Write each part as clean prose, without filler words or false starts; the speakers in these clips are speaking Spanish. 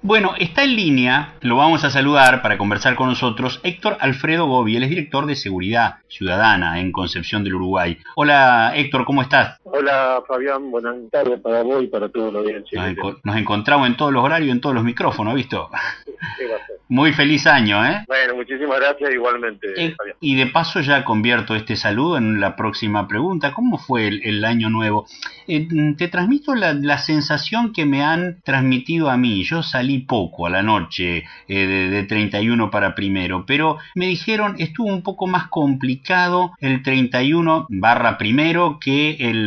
Bueno, está en línea, lo vamos a saludar para conversar con nosotros, Héctor Alfredo Gobi, él es director de Seguridad Ciudadana en Concepción del Uruguay. Hola Héctor, ¿cómo estás? Hola Fabián, buenas tardes para vos y para toda la audiencia. Nos encontramos en todos los horarios, en todos los micrófonos, ¿visto? ¿Qué va a ser? Muy feliz año, ¿eh? Bueno, muchísimas gracias igualmente, Fabián. Y de paso ya convierto este saludo en la próxima pregunta. ¿Cómo fue el año nuevo? Te transmito la sensación que me han transmitido a mí. Yo salí poco a la noche de 31 para primero, pero me dijeron estuvo un poco más complicado el 31/primero que el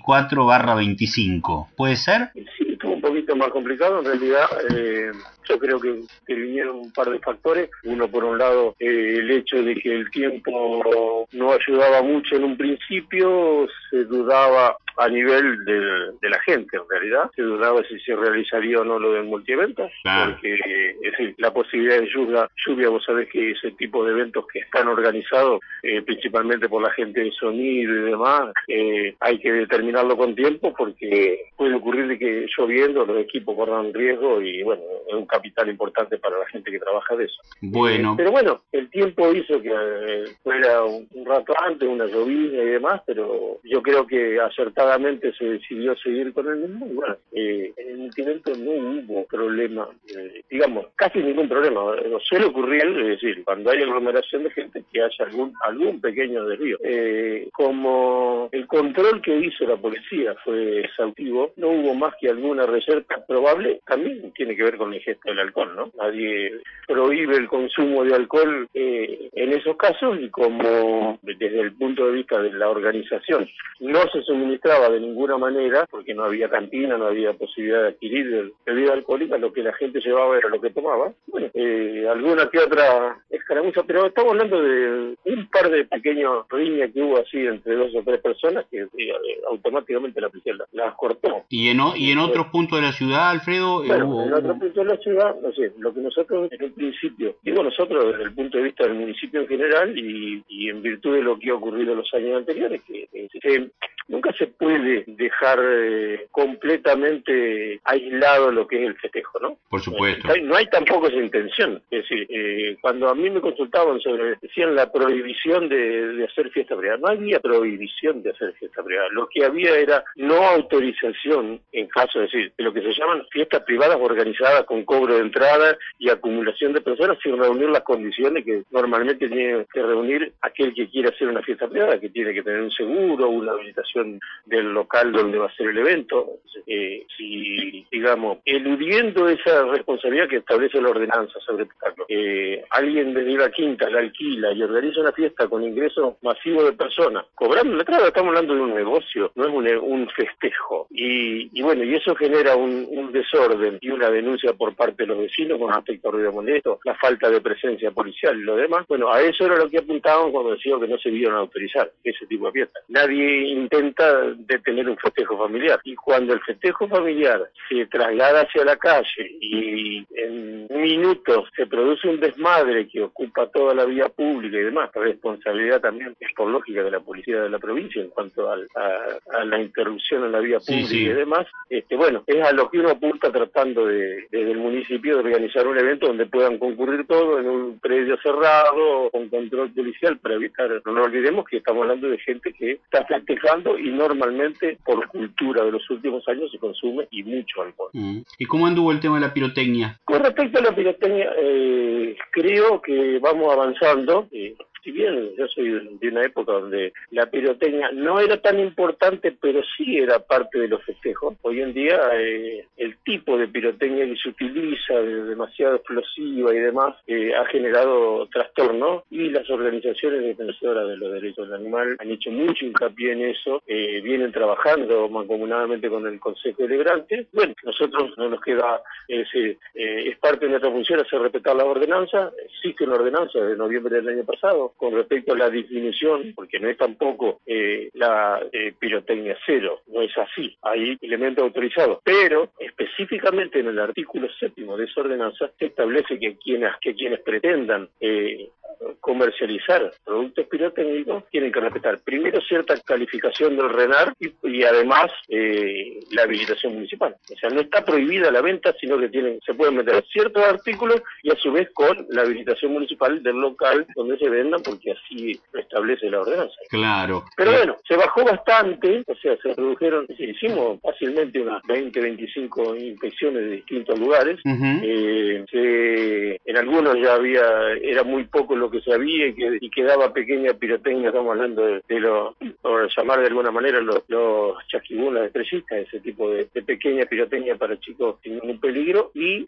24/25. ¿Puede ser? Sí, estuvo un poquito más complicado en realidad. Yo creo que vinieron un par de factores. Uno, por un lado, el hecho de que el tiempo no ayudaba mucho en un principio, se dudaba a nivel de la gente, en realidad. Se dudaba si se realizaría o no lo del multievento, Claro. porque es decir, la posibilidad de lluvia, vos sabés que ese tipo de eventos que están organizados, principalmente por la gente de sonido y demás, hay que determinarlo con tiempo porque puede ocurrir de que lloviendo los equipos corran riesgo y bueno, es un capital importante para la gente que trabaja de eso. Bueno. Pero bueno, el tiempo hizo que fuera un rato antes, una llovizna y demás, pero yo creo que acertadamente se decidió seguir con el mismo. Y bueno, en el multievento no hubo problema, digamos, casi ningún problema. No suele ocurrir, es decir, cuando hay aglomeración de gente, que haya algún pequeño desvío. Como el control que hizo la policía fue exhaustivo, no hubo más que alguna reserva probable, también tiene que ver con la ingesta del alcohol, ¿no? Nadie prohíbe el consumo de alcohol en esos casos, y como desde el punto de vista de la organización no se suministraba de ninguna manera, porque no había cantina, no había posibilidad de adquirir bebida alcohólica, lo que la gente llevaba era lo que tomaba. Bueno, alguna que otra escaramuza, pero estamos hablando de un par de pequeños riñas que hubo así entre dos o tres personas que automáticamente la policía las cortó. ¿Y en otros puntos de la ciudad, Alfredo? Bueno, en otros puntos de la ciudad, no sé, lo que nosotros en un principio, digo nosotros desde el punto de vista del municipio en general y en virtud de lo que ha ocurrido en los años anteriores, que nunca se puede dejar completamente aislado lo que es el festejo, ¿no? Por supuesto. No hay tampoco esa intención. Es decir, cuando a mí me consultaban decían la prohibición de hacer fiesta privada, no había prohibición de hacer fiesta privada. Lo que había era no autorización en caso, es decir, de lo que se llaman fiestas privadas organizadas con cobro de entrada y acumulación de personas sin reunir las condiciones que normalmente tiene que reunir aquel que quiere hacer una fiesta privada, que tiene que tener un seguro, una habilitación del local donde va a ser el evento. Si, digamos, eludiendo esa responsabilidad que establece la ordenanza sobre espectáculo, alguien de la quinta la alquila y organiza una fiesta con ingreso masivo de personas, cobrando la entrada, estamos hablando de un negocio, no es un festejo. Y bueno, y eso genera un desorden y una denuncia por parte de los vecinos con respecto a ruido molesto, la falta de presencia policial y lo demás. Bueno, a eso era lo que apuntaban cuando decían que no se vieron autorizar ese tipo de fiestas. Nadie intenta detener un festejo familiar, y cuando el festejo familiar se traslada hacia la calle y en minutos se produce un desmadre que ocupa toda la vía pública y demás, la responsabilidad también es por lógica de la policía de la provincia en cuanto a la interrupción en la vía pública y demás. Bueno, es a lo que uno apunta tratando desde el municipio de organizar un evento donde puedan concurrir todos en un predio cerrado con control policial para evitar. No olvidemos que estamos hablando de gente que está festejando y normalmente por cultura de los últimos años se consume y mucho alcohol. ¿Y cómo anduvo el tema de la pirotecnia? Con respecto a la pirotecnia, creo que vamos avanzando. Si bien yo soy de una época donde la pirotecnia no era tan importante, pero sí era parte de los festejos. Hoy en día el tipo de pirotecnia que se utiliza, demasiado explosiva y demás, ha generado trastorno, y las organizaciones defensoras de los derechos del animal han hecho mucho hincapié en eso, vienen trabajando mancomunadamente con el Consejo Deliberante. Bueno, nosotros no nos queda, es parte de nuestra función hacer respetar la ordenanza. Existe una ordenanza de noviembre del año pasado con respecto a la disminución, porque no es tampoco la pirotecnia cero, no es así, hay elementos autorizados, pero específicamente en el artículo 7º de esa ordenanza se establece que quienes pretendan comercializar productos pirotécnicos tienen que respetar primero cierta calificación del RENAR y además la habilitación municipal. O sea, no está prohibida la venta, sino que se pueden meter ciertos artículos y a su vez con la habilitación municipal del local donde se vendan, porque así lo establece la ordenanza. Claro. Pero bueno, se bajó bastante, o sea, se redujeron, hicimos fácilmente unas 20, 25 inspecciones de distintos lugares. En algunos ya era muy poco lo que se había y quedaba pequeña pirotecnia. Estamos hablando de los, por llamar de alguna manera, los chasquibunas estrellistas, ese tipo de pequeña pirotecnia para chicos sin ningún peligro, y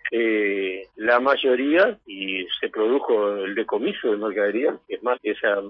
la mayoría, y se produjo el decomiso de mercadería. Es más,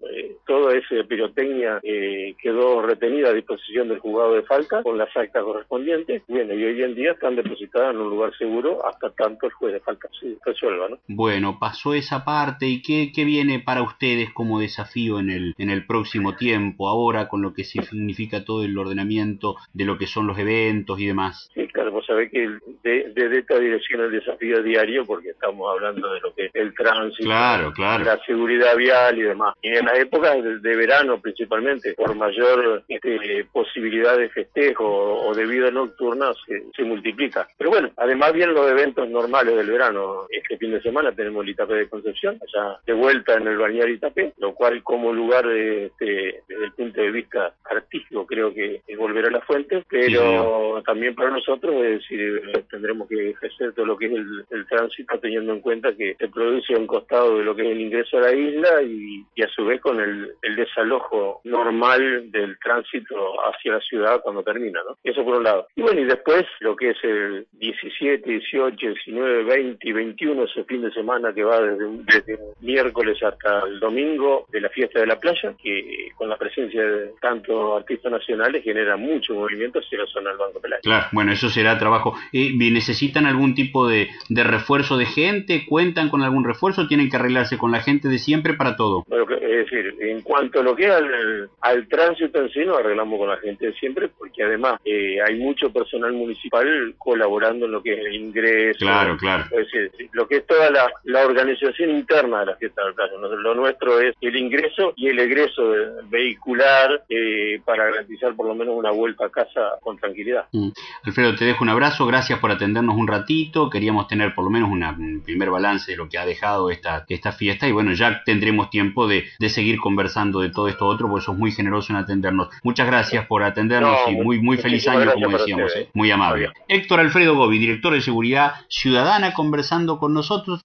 toda esa pirotecnia quedó retenida a disposición del juzgado de falta con las actas correspondientes. Bueno, y hoy en día están depositadas en un lugar seguro hasta tanto el juez de falta se resuelva, ¿no? Bueno, pasó esa parte. ¿Y qué viene para ustedes como desafío en el próximo tiempo, ahora con lo que significa todo el ordenamiento de lo que son los eventos y demás? Sí, claro, vos sabés que desde esta dirección el desafío diario, porque estamos hablando de lo que es el tránsito, claro. la seguridad vial y demás. Y en las épocas de verano principalmente, por mayor posibilidad de festejo o de vida nocturna, se multiplica. Pero bueno, además vienen los eventos normales del verano. Este fin de semana tenemos el Itapé de Concepción, allá de vuelta en el balneario Itapé, lo cual como lugar desde el punto de vista artístico creo que es volver a la fuente, pero sí, también para nosotros es decir, tendremos que ejercer todo lo que es el tránsito, teniendo en cuenta que se produce a un costado de lo que es el ingreso a la isla y a su vez con el desalojo normal del tránsito hacia la ciudad cuando termina, ¿no? Eso por un lado. Y bueno, y después lo que es el 17, 18, 19, 20 y 21, ese fin de semana que va desde miércoles hasta el domingo de la fiesta de la playa, que con la presencia de tanto artistas nacionales genera mucho movimiento hacia la zona del Banco Pelayo. Claro, bueno, eso será trabajo. ¿Necesitan algún tipo de refuerzo de gente? ¿Cuentan con algún refuerzo? ¿Tienen que arreglarse con la gente de siempre para todo? Bueno, es decir, en cuanto a lo que es al tránsito en sí, nos arreglamos con la gente de siempre, porque además hay mucho personal municipal colaborando en lo que es el ingreso. Claro. Es decir, lo que es toda la organización interna de la fiesta del playa. Lo nuestro es el ingreso y el egreso vehicular para garantizar por lo menos una vuelta a casa con tranquilidad. Alfredo, te dejo un abrazo, gracias por atendernos un ratito. Queríamos tener por lo menos un primer balance de lo que ha dejado esta fiesta, y bueno, ya tendremos tiempo de seguir conversando de todo esto otro, porque sos muy generoso en atendernos. Muchas gracias por atendernos y muy feliz año, como decíamos, muy amable. Héctor Alfredo Gobi, director de Seguridad Ciudadana, conversando con nosotros.